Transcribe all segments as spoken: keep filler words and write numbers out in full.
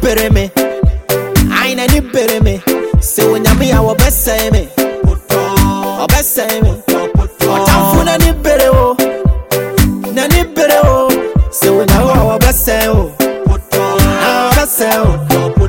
bury me. I ain't any bury me. Say when you me, I will best say me. I best say me. What I'm for any bury oh, any bury oh. Say when you I will best say oh, I best say oh.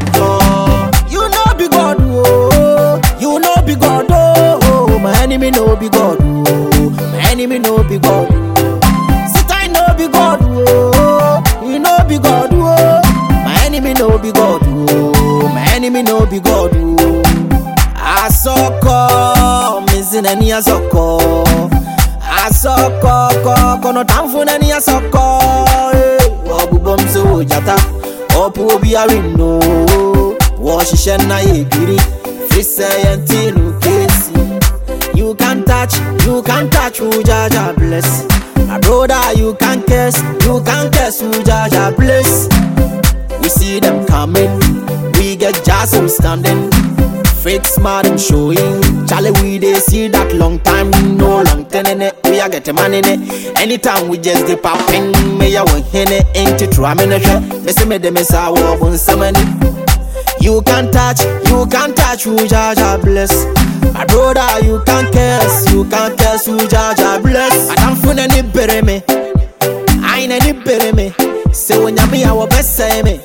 You know be God oh, you know be God oh. My enemy know be God oh, my enemy know be God. Sit I know be God oh, you know be God oh. My enemy know be God oh, my enemy know be God oh. I saw call, missing any I saw call. I saw call, call, no time for any I saw call. Obu bom so jata, opu obi a window. Wash shena ye giri, free say until kesi. You can touch, you can touch who Jaja bless. My brother, you can curse, you can curse who Jaja bless. We see them coming, we get jazz and standing. Fake smart and showing. Charlie, we they see that long time, no long ten it. We are getting money in it. Anytime we just dip up in, me ya won't hit it. Ain't it true? I'm in a shot. Miss me, the miss I walk on some money. You can touch, you can touch who Jaja bless. My brother, you can curse, you can curse who Jaja bless. I don't feel any bury me. I ain't any bury me. Say when you me, I will best say me.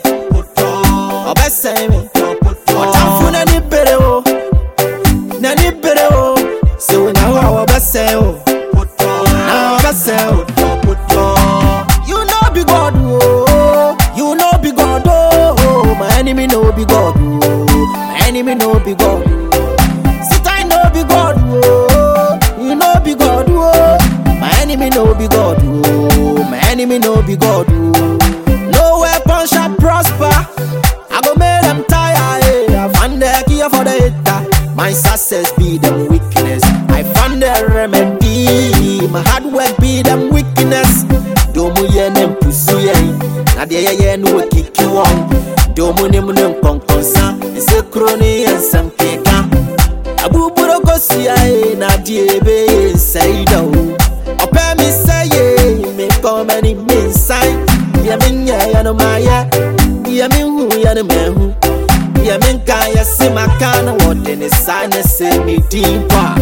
I best say me. What I'm for any bury oh, any bury oh. So when I will best say oh, now best say oh. You know be God oh, you know be God oh. My enemy know be God oh, my enemy know be God. Sit I know be God oh, you know be God oh. My enemy know be God oh, my enemy know be God oh. No weapon shall prosper. I go make them tired. Eh. I found the key for the hater. My success be them weakness. I found the remedy. My hard work be them weakness. Domu ye nem pusu ye. Na de ye ye no kick you on. Domu nem nem kon konsa. Se kroni en sam keka. Abu buro go sia e na de be say do. Ope mi say ye me come any me sign. Ya minya ya no maya. Ya mi hu ya no mehu. Ya min ka ya se makana wode ne sane se mi dimpa.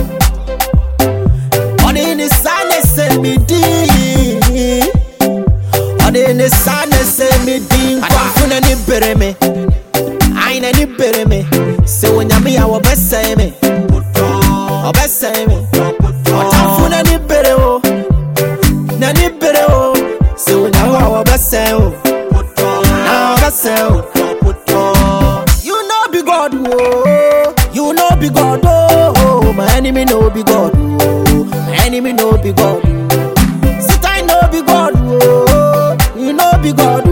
Ode ne sane se mi di. Ode ne sane se mi dimpa. Adafuna ni bury me. I ain't any bury me. Say when you me I will best say me. I best say me. Adafuna ni bury oh, na ni bury oh. Say when you I will best say oh, now best say oh. You know be God oh, you know be God oh. My enemy know be God oh, my enemy know be God. Sit I know be God oh, you know be God.